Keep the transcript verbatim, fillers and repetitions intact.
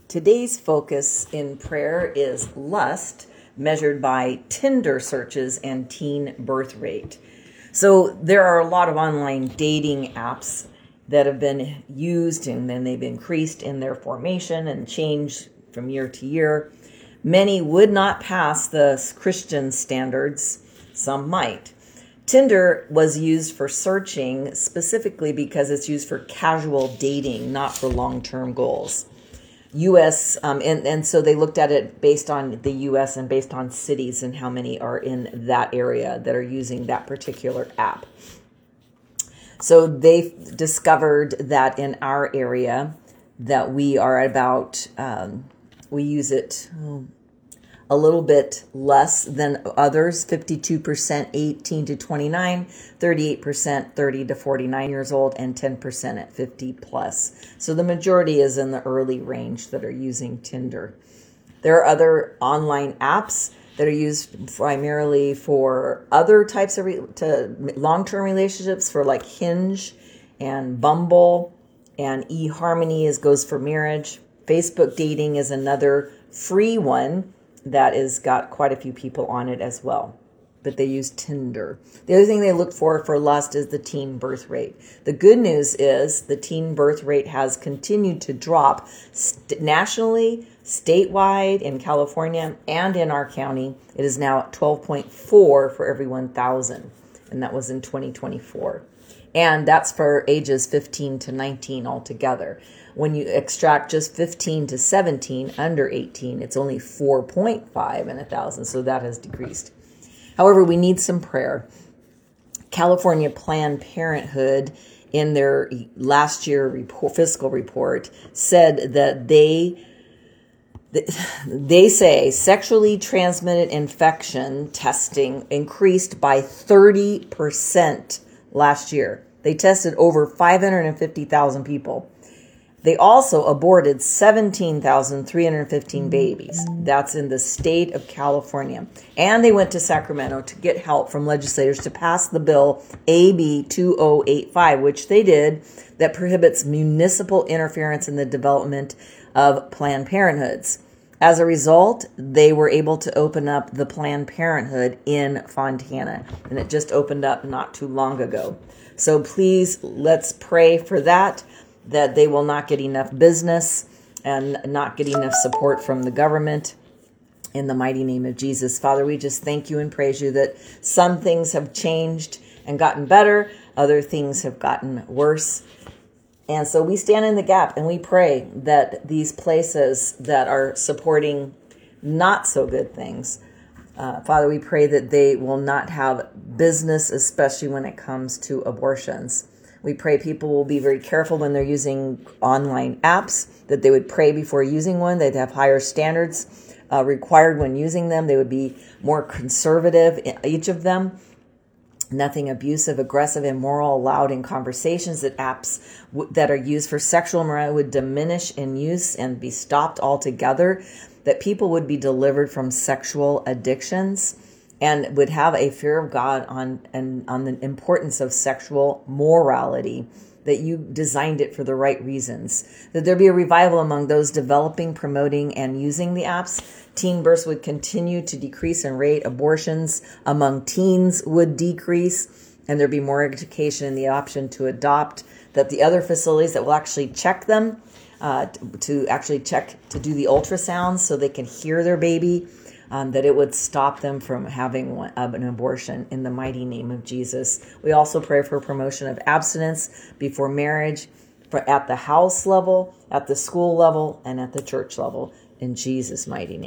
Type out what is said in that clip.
Today's focus in prayer is lust, measured by Tinder searches and teen birth rate. So there are a lot of online dating apps that have been used, and then they've increased in their formation and changed from year to year. Many would not pass the Christian standards, some might. Tinder was used for searching specifically because it's used for casual dating, not for long-term goals. U S um, and, and so they looked at it based on the U S and based on cities and how many are in that area that are using that particular app. So they discovered that in our area that we are about, um, we use it oh, a little bit less than others, fifty-two percent eighteen to twenty-nine, thirty-eight percent thirty to forty-nine years old, and ten percent at fifty plus. So the majority is in the early range that are using Tinder. There are other online apps that are used primarily for other types of re- to long-term relationships, for like Hinge and Bumble, and eHarmony is goes for marriage. Facebook dating is another free one that has got quite a few people on it as well. But they use Tinder. The other thing they look for for lust is the teen birth rate. The good news is the teen birth rate has continued to drop st- nationally, statewide, in California, and in our county. It is now at twelve point four for every one thousand, and that was in twenty twenty-four. And that's for ages fifteen to nineteen altogether. When you extract just fifteen to seventeen, under eighteen, it's only four point five in one thousand, so that has decreased. However, we need some prayer. California Planned Parenthood, in their last year report, fiscal report, said that they they say sexually transmitted infection testing increased by thirty percent last year. They tested over five hundred fifty thousand people. They also aborted seventeen thousand three hundred fifteen babies. That's in the state of California. And they went to Sacramento to get help from legislators to pass the bill A B two oh eight five, which they did, that prohibits municipal interference in the development of Planned Parenthoods. As a result, they were able to open up the Planned Parenthood in Fontana, and it just opened up not too long ago. So please, let's pray for that, that they will not get enough business and not get enough support from the government. In the mighty name of Jesus. Father, we just thank you and praise you that some things have changed and gotten better, other things have gotten worse. And so we stand in the gap and we pray that these places that are supporting not so good things, uh, Father, we pray that they will not have business, especially when it comes to abortions. We pray people will be very careful when they're using online apps, that they would pray before using one. They'd have higher standards uh, required when using them. They would be more conservative, each of them. Nothing abusive, aggressive, immoral allowed in conversations. That apps w- that are used for sexual morality would diminish in use and be stopped altogether. That people would be delivered from sexual addictions and would have a fear of God on and on the importance of sexual morality, that you designed it for the right reasons. That there be a revival among those developing, promoting, and using the apps. Teen births would continue to decrease in rate. Abortions among teens would decrease, and there'd be more education in the option to adopt. That the other facilities that will actually check them, uh, to actually check, to do the ultrasounds so they can hear their baby, Um, that it would stop them from having one, uh, an abortion in the mighty name of Jesus. We also pray for promotion of abstinence before marriage, for at the house level, at the school level, and at the church level, in Jesus' mighty name.